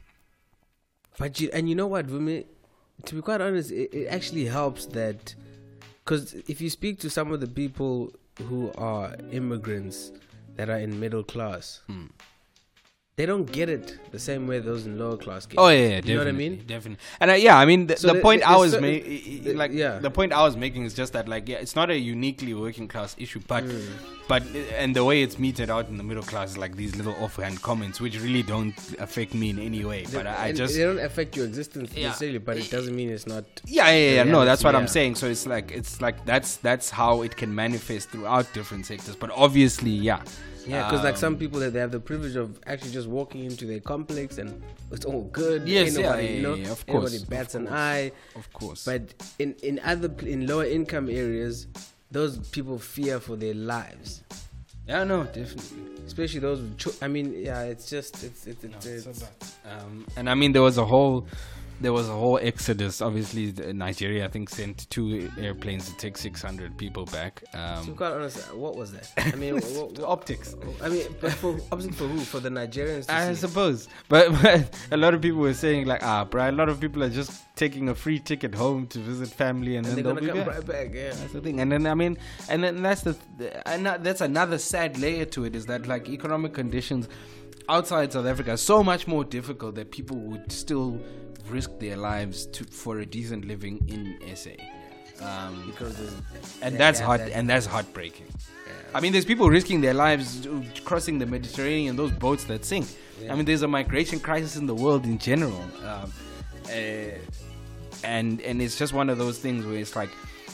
But you, and you know what, Vumi? To be quite honest, it, it actually helps that, because if you speak to some of the people who are immigrants that are in middle class, hmm. they don't get it the same way those in lower class get. Oh it. yeah, yeah, You definitely, know what I mean? Definitely, and uh, yeah, I mean the, So the the- point the- I the was cer- making, the- like yeah. the point I was making is just that, like, yeah, it's not a uniquely working class issue, but Mm. but and the way it's meted out in the middle class is like these little offhand comments which really don't affect me in any way. But I, I And just they don't affect your existence Yeah. necessarily, but it doesn't mean it's not. yeah, yeah, yeah. the No, that's reality, what yeah. I'm saying. So it's like it's like that's that's how it can manifest throughout different sectors. But obviously, yeah. Yeah, because like Um, some people that they have the privilege of actually just walking into their complex and it's all good. Yes, Ain't yeah, nobody, yeah, you know, yeah, of course, Everybody of bats an course. eye. Of course. But in in other pl- in lower income areas, those people fear for their lives, yeah, no, definitely. especially those. With cho- I mean, yeah, it's just it's it's, No, it's, it's it's so bad. Um, and I mean, there was a whole, there was a whole exodus. Obviously, the- Nigeria, I think, sent two airplanes to take six hundred people back. to be Um, quite honest, what was that? I mean, what, what, the optics. I mean, but for obviously for who? For the Nigerians. To I see. suppose, but, but a lot of people were saying like, ah, bro, a lot of people are just taking a free ticket home to visit family, and, And then they're they'll gonna be come back. right back. Yeah. That's the thing, and then I mean, and then that's the, the and that- that's another sad layer to it, is that like economic conditions outside South Africa are so much more difficult that people would still risk their lives to for a decent living in S A. Um, Because there's- and they that's have heart that- and that's heartbreaking. Yeah. I mean, there's people risking their lives uh, crossing the Mediterranean, those boats that sink. Yeah. I mean, there's a migration crisis in the world in general, um, uh, and and it's just one of those things where it's like,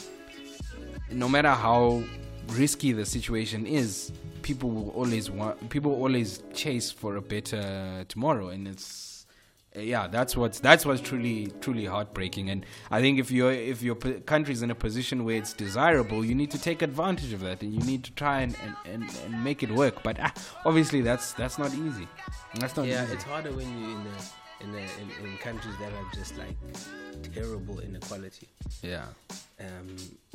no matter how risky the situation is, people will always want, people will always chase for a better tomorrow, and it's uh, yeah, that's what's that's what's truly truly heartbreaking. And I think if your if your p- country's in a position where it's desirable, you need to take advantage of that, and you need to try and, and, and, and make it work. But ah, obviously, that's that's not easy. That's not Yeah, easy. it's harder when you're in a, in, a, in in countries that are just like terrible inequality. Yeah. Um,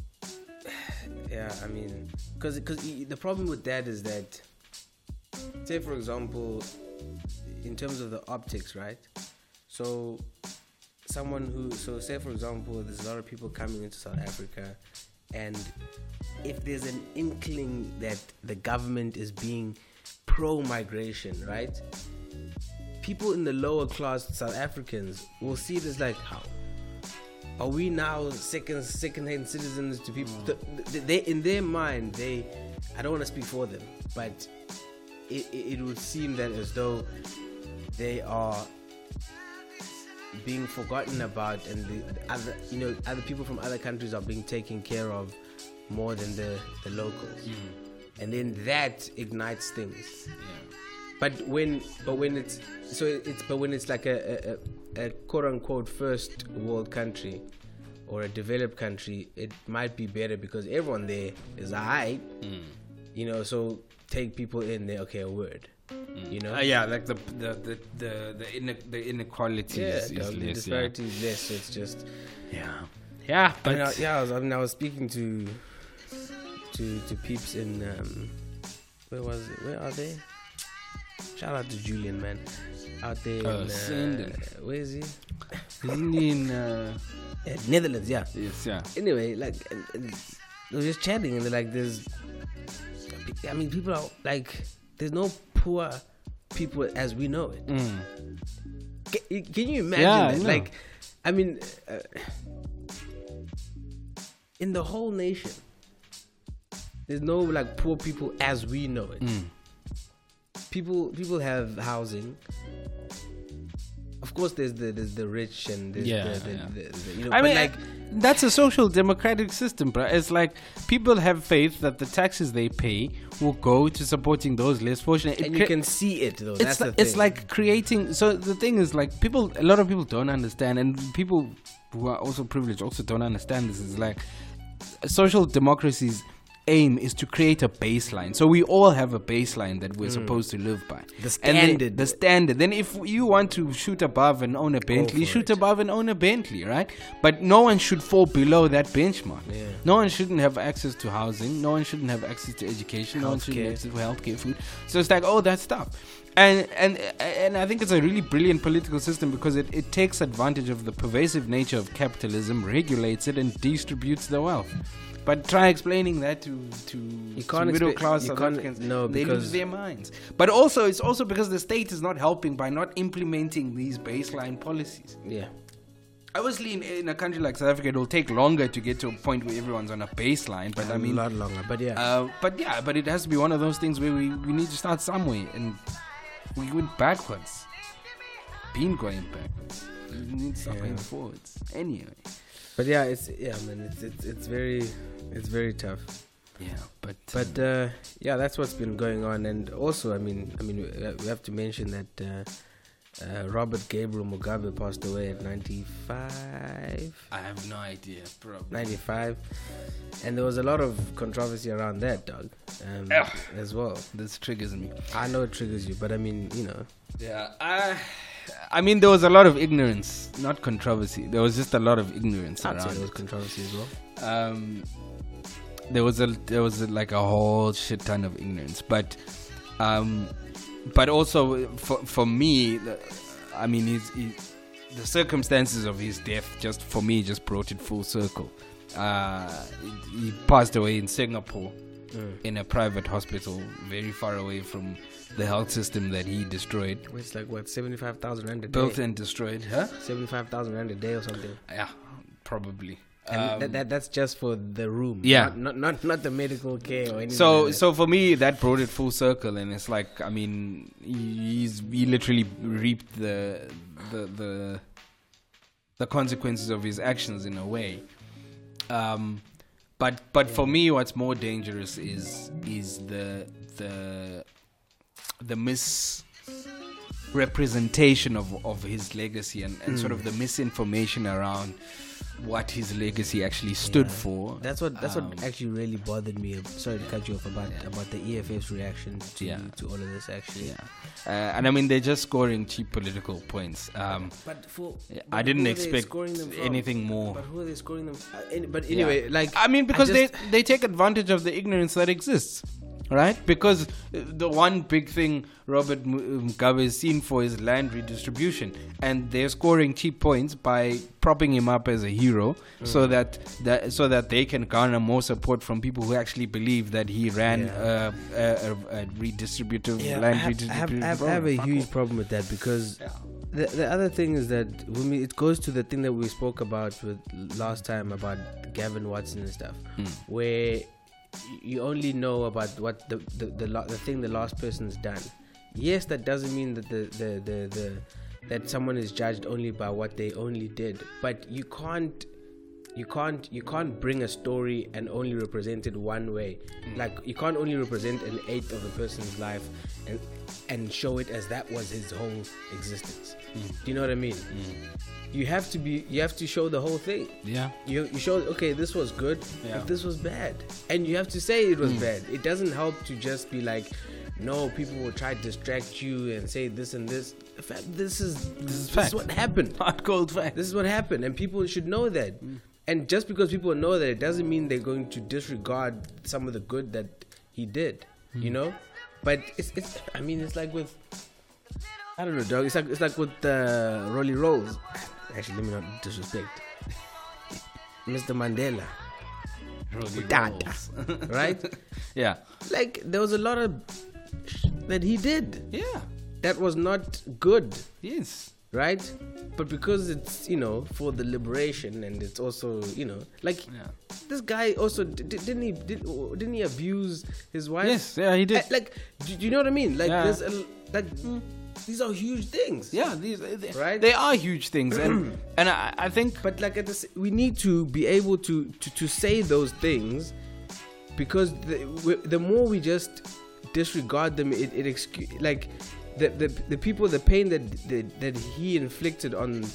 yeah, I mean, because because the problem with that is that, say for example, in terms of the optics, right? So, someone who, so say for example, there's a lot of people coming into South Africa, and if there's an inkling that the government is being pro-migration, right? People in the lower class South Africans will see it as like, how are we now second second-hand citizens to people? The, the, they in their mind, they I don't want to speak for them, but it, it, it would seem that as though they are being forgotten about, and the, the other, you know, other people from other countries are being taken care of more than the, the locals, mm. and then that ignites things. Yeah. But when, but when it's so it's but when it's like a, a, a quote unquote first world country or a developed country, it might be better because everyone there is alright, mm. you know. So take people in there, okay, a word, mm. you know. Uh, yeah, like the the the the the, ine- the inequality yeah, is, the, is the less, disparity yeah. is less. So it's just yeah, yeah. But I mean, I, yeah, I was, I mean, I was speaking to to to peeps in um, where was it? Where are they? Shout out to Julian, man, out there. Uh, in, uh, where is he? Isn't he in uh, uh, Netherlands? Yeah. Yes, yeah. Anyway, like, and, and they were just chatting, and they're like, "There's, I mean, people are like, there's no poor people as we know it." Mm. Can, can you imagine Yeah, that? I know. Like, I mean, uh, in the whole nation, there's no like poor people as we know it. Mm. People, people have housing. Of course, there's the there's the rich and there's Yeah, the, the, yeah. the, the you know. I but mean, like, that's a social democratic system, bro. It's like people have faith that the taxes they pay will go to supporting those less fortunate. It and cre- you can see it though. it's That's like, the it's thing. like creating. So the thing is, like, people, a lot of people don't understand, and people who are also privileged also don't understand this. Is like social democracy's aim is to create a baseline. So we all have a baseline that we're mm. supposed to live by. The And then standard. the standard. Then if you want to shoot above and own a Bentley, for shoot it. above and own a Bentley, right? But no one should fall below that benchmark. Yeah. No one shouldn't have access to housing. No one shouldn't have access to education. No one shouldn't have access to healthcare, food. So it's like, oh, that stuff. And and and I think it's a really brilliant political system because it, it takes advantage of the pervasive nature of capitalism, regulates it, and distributes the wealth. But try explaining that to to, You to can't middle explain- class you South can't- Africans. no, they because- lose their minds. But also, it's also because the state is not helping by not implementing these baseline policies. Yeah. Obviously, in, in a country like South Africa, it will take longer to get to a point where everyone's on a baseline. But I mean, a lot longer. But yeah. uh, but yeah, but it has to be one of those things where we, we need to start somewhere, and we went backwards. Been going backwards. We need to start Yeah. going forwards. Anyway. But yeah, it's yeah, man. It's it's it's very it's very tough. Yeah, but But uh, yeah, that's what's been going on. And also, I mean, I mean, we we have to mention that uh, uh, Robert Gabriel Mugabe passed away at ninety-five. I have no idea, bro. ninety-five, and there was a lot of controversy around that, dog, um, Ugh. as well. This triggers me. I know it triggers you, but I mean, you know, Yeah, I, I mean, there was a lot of ignorance, not controversy. There was just a lot of ignorance I'd say around there was it. controversy as well. Um, there was a there was a, like a whole shit ton of ignorance, but um, but also for for me, the, I mean, he's, he, the circumstances of his death just for me just brought it full circle. Uh, he, he passed away in Singapore. Mm. In a private hospital, very far away from the health system that he destroyed. It's like what, seventy-five thousand rand a day? Built and destroyed, huh? Seventy-five thousand rand a day or something. Yeah, probably. And Um, that, that that's just for the room. Yeah. Not not not, not the medical care or anything. so like that. so for me that brought it full circle, and it's like, I mean, he's he literally reaped the the the the consequences of his actions in a way. Um, but but for me, what's more dangerous is is the the the misrepresentation of of his legacy, and, and mm. sort of the misinformation around what his legacy actually stood Yeah. for. That's what that's Um, what actually really bothered me. Sorry to cut you off about Yeah. about the E F F's reaction to Yeah. to all of this. Actually, Yeah, uh, and I mean, they're just scoring cheap political points. Um, but for Yeah, but I didn't who are they expect scoring them from? anything more. But who are they scoring them? Uh, any, but anyway, Yeah. like I mean, because just- they they take advantage of the ignorance that exists. right? Because uh, the one big thing Robert M- Mugabe is seen for is land redistribution, and they're scoring cheap points by propping him up as a hero, mm. so that, that so that they can garner more support from people who actually believe that he ran Yeah. uh, a, a, a redistributive Yeah, land I have, I redistributive. have, I have, I program. have a Fuck huge off. problem with that because Yeah. the the other thing is that when we, it goes to the thing that we spoke about with last time about Gavin Watson and stuff, Mm. where you only know about what the the, the the the thing the last person's done. Yes, that doesn't mean that the the the, the that someone is judged only by what they only did, but you can't you can't you can't bring a story and only represent it one way. Mm. Like you can't only represent an eighth of a person's life and and show it as that was his whole existence. Mm. Do you know what I mean? Mm. You have to be you have to show the whole thing. Yeah. You you show, okay, this was good, Yeah. but this was bad, and you have to say it was Mm. bad. It doesn't help to just be like, no, people will try to distract you and say this and this. In fact, this is this, is this fact. is what happened. Hard cold fact. This is what happened, and people should know that. Mm. And just because people know that, it doesn't mean they're going to disregard some of the good that he did. Mm. You know, but it's it's. I mean, it's like with I don't know, dog. It's like it's like with uh, Rolly Rolls. Actually, let me not disrespect Mister Mandela. Tata, right? Yeah. Like there was a lot of sh- that he did Yeah. that was not good, Yes. right? But because it's, you know, for the liberation, and it's also, you know, like Yeah. this guy also d- d- didn't he did, didn't he abuse his wife? Yes. Yeah, he did. Uh, like, do, do you know what I mean? Like, Yeah. there's a, like these are huge things. Yeah, these they, Right? they are huge things, and and I, I think But like at this, we need to be able to to, to say those things, because the, we, the more we just disregard them, it, it excu- like the, the the people, the pain that that, that he inflicted on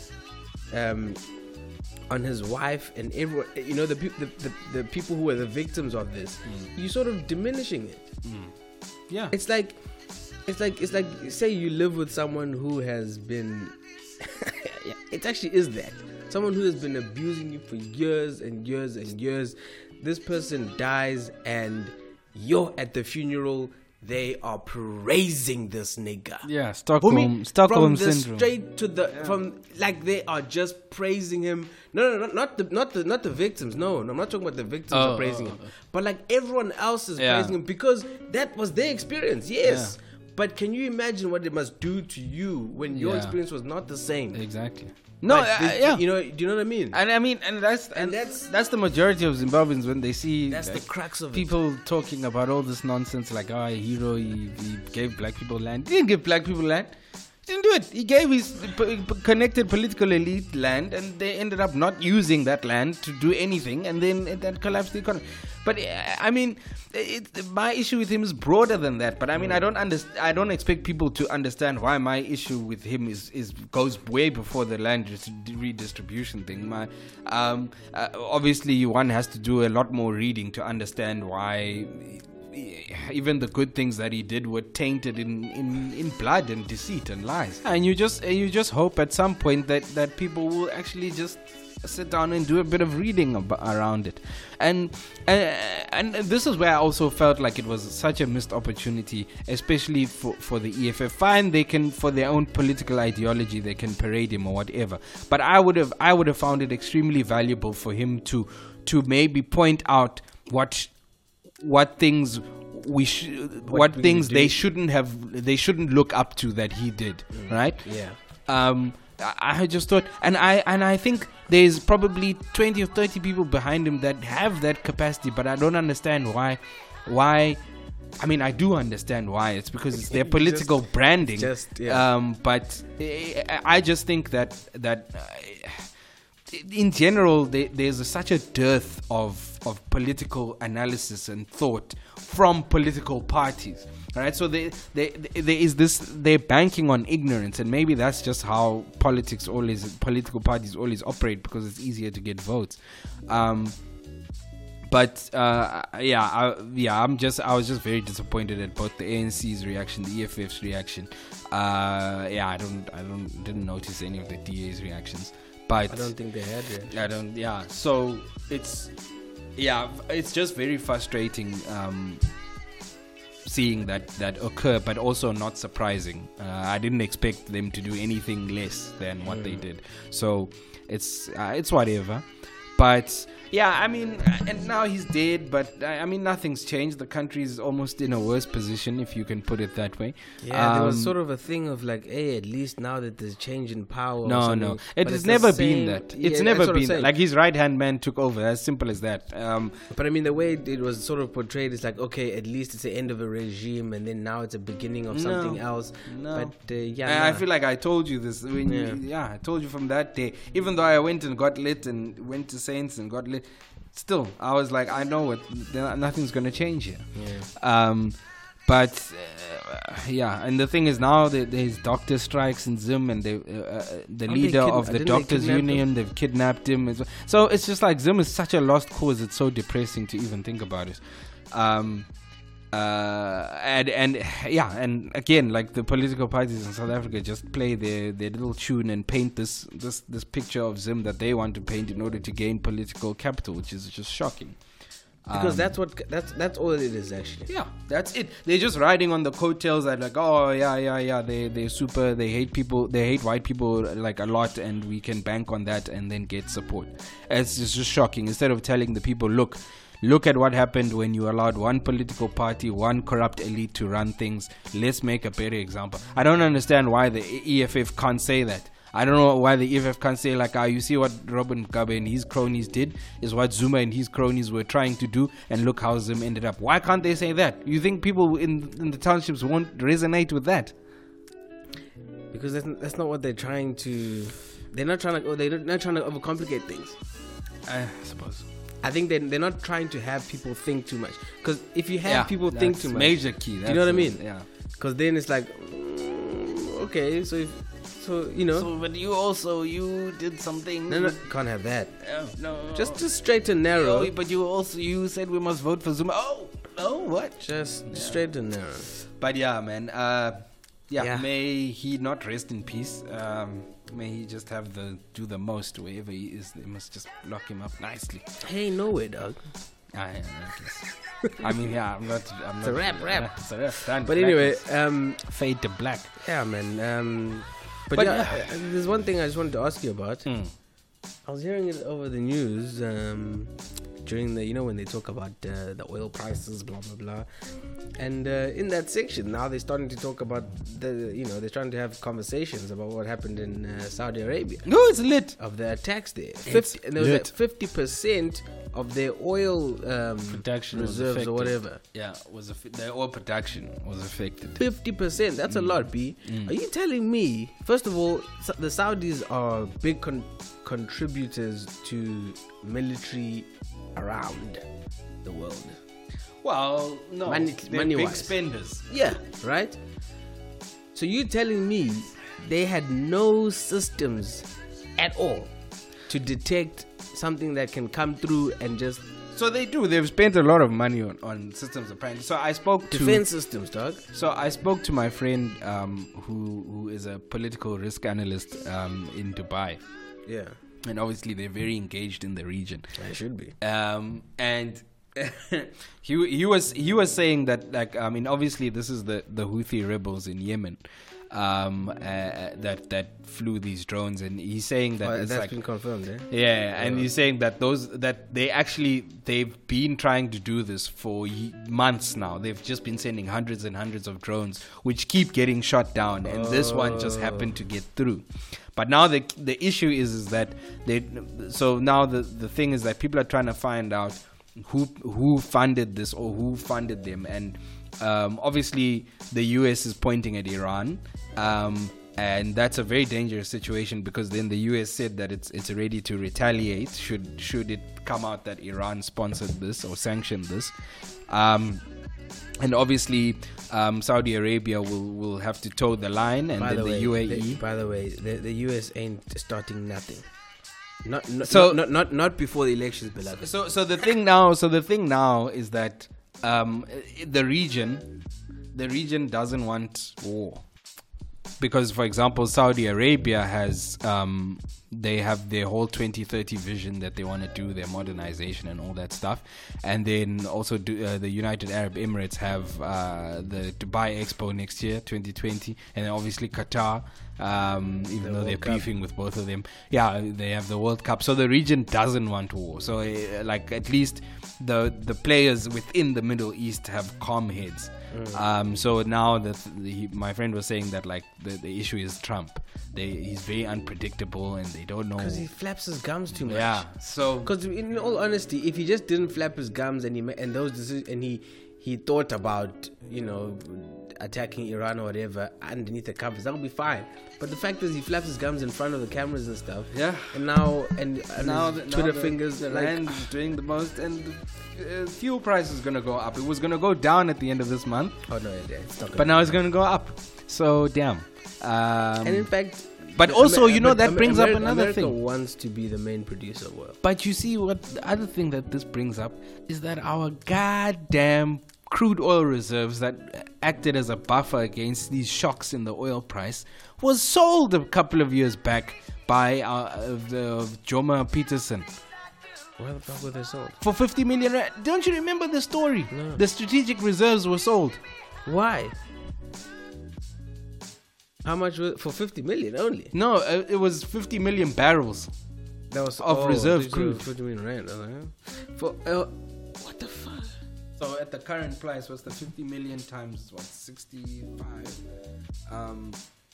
um on his wife and everyone, you know, the peop- the, the, the people who were the victims of this, mm. you sort of diminishing it. Mm. Yeah. It's like it's like it's like say you live with someone who has been yeah, it actually is that. Someone who has been abusing you for years and years and years. This person dies and you're at the funeral. They are praising this nigga. Yeah, Stockholm, Homie, Stockholm from the syndrome. Straight to the Yeah. from like they are just praising him. No, no, no, not the not the not the victims. No, no, I'm not talking about the victims Oh, are praising oh, him, oh. but like everyone else is Yeah. praising him because that was their experience. Yes, Yeah. but can you imagine what it must do to you when your Yeah. experience was not the same? Exactly. No, Like, uh, this- yeah. you know, do you know what I mean? And I mean, and that's and, And that's that's- that's the majority of Zimbabweans when they see That's like, the crux of it. people talking about all this nonsense, like, oh, a hero, he, he gave black people land. He didn't give black people land. He didn't do it. He gave his p- p- connected political elite land, and they ended up not using that land to do anything, and then it, that collapsed the economy. But uh, I mean, it, my issue with him is broader than that. But I mean, I don't understand. I don't expect people to understand why my issue with him is, is goes way before the land dis- redistribution thing. My um, uh, obviously, one has to do a lot more reading to understand why even the good things that he did were tainted in, in, in blood and deceit and lies. And you just you just hope at some point that, that people will actually just sit down and do a bit of reading ab- around it. And uh, and this is where I also felt like it was such a missed opportunity, especially for, for the E F F. Fine, they can, for their own political ideology, they can parade him or whatever. But I would have I would have found it extremely valuable for him to to maybe point out what what things we should what, we things do. they shouldn't have they shouldn't look up to that he did, Mm. right? Yeah. um I I just thought, and I and I think there's probably twenty or thirty people behind him that have that capacity, but I don't understand why why I mean, I do understand why. It's because it's their political Just- branding. just, yeah. Um, but I I just think that that uh, in general, there, there's a, such a dearth of of political analysis and thought from political parties. All right, so they, they, they, there is this. They're banking on ignorance, and maybe that's just how politics always, political parties always operate, because it's easier to get votes. Um, but uh, yeah, I, yeah, I'm just, I was just very disappointed at both the A N C's reaction, the E F F's reaction. Uh, yeah, I don't, I don't, didn't notice any of the D A's reactions. But I don't think they had it. I don't. Yeah. So it's yeah, it's just very frustrating. Um, seeing that that occur, but also not surprising. Uh, I didn't expect them to do anything less than what mm. they did. So it's uh, it's whatever. But yeah, I mean, and now he's dead, but I mean, nothing's changed. The country's almost in a worse position, if you can put it that way. Yeah, um, there was sort of a thing of like, hey, at least now that there's change in power. No, no, it has never been that. It's yeah, never been that. Like his right hand man took over. As simple as that. Um, but I mean, the way it was sort of portrayed is like, okay, at least it's the end of a regime, and then now it's a beginning of something no, else. No, but uh, yeah, I, nah. I feel like I told you this. When yeah. You, yeah, I told you from that day. Even though I went and got lit and went to Saints and got lit. Still, I was like, I know what, nothing's going to change here. Yeah. Um, but, uh, yeah, and the thing is now that there's doctor strikes in Zim, and they, uh, the oh, leader kid- of the doctors' union, him? they've kidnapped him. As well. So it's just like Zim is such a lost cause, it's so depressing to even think about it. Um, uh, and, and yeah, and again, like the political parties in South Africa just play their, their little tune and paint this, this, this picture of Zim that they want to paint in order to gain political capital, which is just shocking. Because um, that's what that's that's all it is actually. Yeah, that's it. They're just riding on the coattails that like, oh yeah, yeah, yeah. They they super. They hate people. They hate white people like a lot, and we can bank on that and then get support. It's just, just shocking. Instead of telling the people, look. Look at what happened when you allowed one political party, one corrupt elite to run things. Let's make a better example. I don't understand why the E F F can't say that. I don't know why the E F F can't say like, ah, you see what Robert Mugabe and his cronies did is what Zuma and his cronies were trying to do, and look how Zim ended up. Why can't they say that? You think people in in the townships won't resonate with that? Because that's, that's not what they're trying to. They're not trying to. They're not trying to overcomplicate things. I suppose. I think they're, they're not trying to have people think too much. Because if you have yeah, people think too much, major key. Do you know what I mean? Yeah. Because then it's like, mm, okay, so if, so you know. So, but you also you did something. No, no, can't have that. Oh, no, just just straight and narrow. Oh, but you also you said we must vote for Zuma. Oh, no, what? Just yeah. straight and narrow. But yeah, man. Uh, yeah, yeah, may he not rest in peace. Um, may he just have the do the most wherever he is. They must just lock him up nicely. Hey, nowhere, dog. I, I guess. I mean, yeah, I'm not. I'm it's not, a rap, rap. Uh, it's a rap. Stand but anyway, um, fade to black. Yeah, man. Um, but, but yeah, yeah, there's one thing I just wanted to ask you about. Mm. I was hearing it over the news um, during the, you know, when they talk about uh, the oil prices, blah blah blah. And uh, in that section, now they're starting to talk about the, you know, they're trying to have conversations about what happened in uh, Saudi Arabia. No, it's lit. Of the attacks there. fifty, and there was like fifty percent of their oil um, production reserves or whatever. Yeah, was aff- their oil production was affected. fifty percent. That's mm. a lot, B. Mm. Are you telling me, first of all, the Saudis are big con- contributors to military around the world? Well, no, money, they're money big wise. spenders. Yeah, right? So you telling me they had no systems at all to detect something that can come through and just... So they do. They've spent a lot of money on, on systems apparently. So I spoke to... Defense systems, dog. So I spoke to my friend um, who who is a political risk analyst um, in Dubai. Yeah. And obviously they're very engaged in the region. They should be. Um, and... he he was he was saying that, like, I mean, obviously this is the, the Houthi rebels in Yemen um, uh, that that flew these drones, and he's saying that oh, it's that's like, been confirmed, eh? Yeah, and oh. he's saying that those that they actually they've been trying to do this for months now. They've just been sending hundreds and hundreds of drones, which keep getting shot down, and oh. this one just happened to get through. But now the the issue is is that they so now the the thing is that people are trying to find out who who funded this or who funded them, and um, obviously the U S is pointing at Iran, um, and that's a very dangerous situation, because then the U S said that it's it's ready to retaliate should should it come out that Iran sponsored this or sanctioned this, um, and obviously um, Saudi Arabia will, will have to toe the line, and by then the, the way, U A E. The, by the way, the, the U S ain't starting nothing. Not, not so not, not not before the elections, beloved. So so the thing now, so the thing now is that um, the region, the region doesn't want war, because, for example, Saudi Arabia has um, they have their whole twenty thirty vision that they want to do, their modernization and all that stuff. And then also do, uh, the United Arab Emirates have uh, the Dubai Expo next year, twenty twenty. And then obviously Qatar, um, even The though they're World Cup. beefing with both of them. Yeah, they have the World Cup. So the region doesn't want war. So uh, like at least the the players within the Middle East have calm heads. Mm. Um, so now that the, my friend was saying that like the, the issue is Trump. They he's very unpredictable and they don't know because he flaps his gums too much. Yeah. So because in all honesty, if he just didn't flap his gums and he ma- and those decisions and he he thought about you know attacking Iran or whatever underneath the covers, that would be fine. But the fact is, he flaps his gums in front of the cameras and stuff. Yeah. And now and, and now his the, Twitter now the, fingers the like rand is doing the most, and the uh, fuel price is gonna go up. It was gonna go down at the end of this month. oh no, yeah, it's not. Gonna But now it's gonna go up. So damn. Um, and in fact. But also, Amer- you know, but that Amer- brings America, up another America thing. wants to be the main producer of oil. But you see, what the other thing that this brings up is that our goddamn crude oil reserves that acted as a buffer against these shocks in the oil price was sold a couple of years back by uh, uh, the Joma Peterson Why the fuck were they sold? for fifty million rand. Don't you remember the story? No. The strategic reserves were sold. Why? How much was for fifty million only? No, uh, it was fifty million barrels. That was Of reserve I thought you said crude. fifty million rand. I was like, huh? For uh, what the fuck? So at the current price, what's the fifty million times what sixty-five? Um,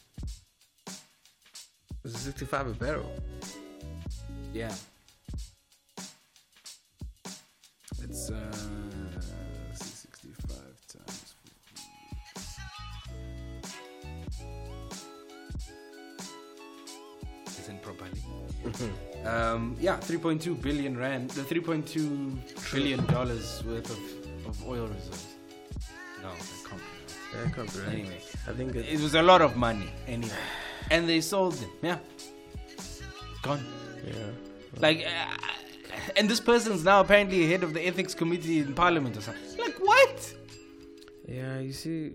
It's sixty-five a barrel. yeah. It's uh sixty-five times fifty. Isn't properly. um, yeah, three point two billion rand. The three point two trillion dollars worth of, of oil reserves. No, that can't be right. Yeah, I can't be right. Anyway, I think it, it was a lot of money. Anyway, and they sold them. Yeah, gone. yeah. Like, uh, and this person's now apparently head of the ethics committee in parliament or something. Like, what? Yeah, you see,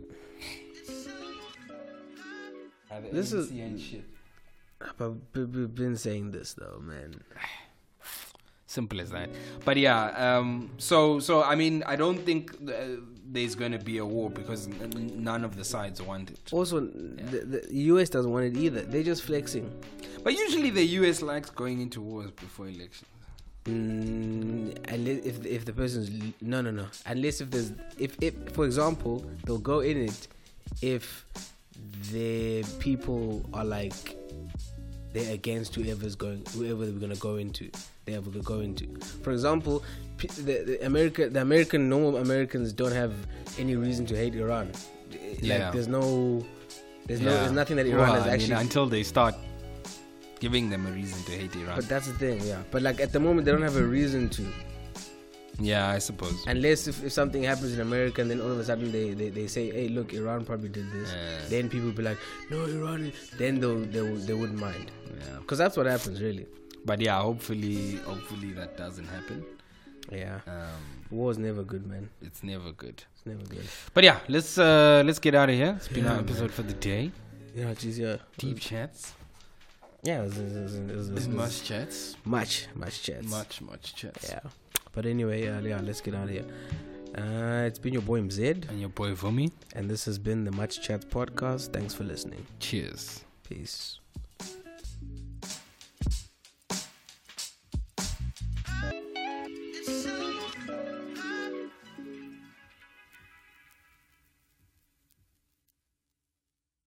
This This is- and shit. I've b- b- been saying this though, man. Simple as that. But yeah, um, so so I mean, I don't think uh, there's going to be a war because n- none of the sides want it. Also, the, the U S doesn't want it either. They're just flexing. But usually the U S likes going into wars before elections. Mm, unless if if the person's no no no unless if there's if, if for example they'll go in it if the people are like they're against whoever's going whoever we're gonna go into they ever go into. For example, p- the, the America the American normal Americans don't have any reason to hate Iran. Like Yeah. there's no there's no Yeah. there's nothing that Iran Well, has I mean, actually. until they start giving them a reason to hate Iran. But that's the thing, yeah. But like at the moment they don't have a reason to. Yeah, I suppose. Unless if, if something happens in America and then all of a sudden they, they, they say, hey, look, Iran probably did this. Yeah. Then people will be like, no, Iran. is-" Then they'll, they will, they wouldn't mind. Yeah. Because that's what happens, really. But yeah, hopefully, hopefully that doesn't happen. Yeah. Um, War is never good, man. it's never good. It's never good. But yeah, let's uh, let's get out of here. It's been Yeah, our episode for the day. Yeah, geez, yeah. Deep chats. Yeah, it was, it was, it was, it was, it was Much chats. much, much chats. Much, much chats. Yeah. But anyway, uh, yeah, let's get out of here. Uh, it's been your boy Mzed, And your boy Vumi. and this has been the Much Chat podcast. Thanks for listening. Cheers. Peace.